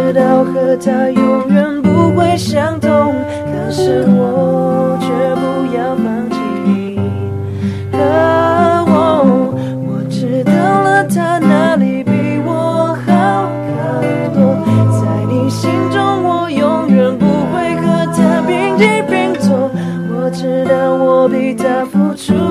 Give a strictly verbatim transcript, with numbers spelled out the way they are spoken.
知道和他永远不会相同，可是我却不要放弃你。哦，我知道了他哪里比我好很多，在你心中我永远不会和他平起平坐。我知道我比他付出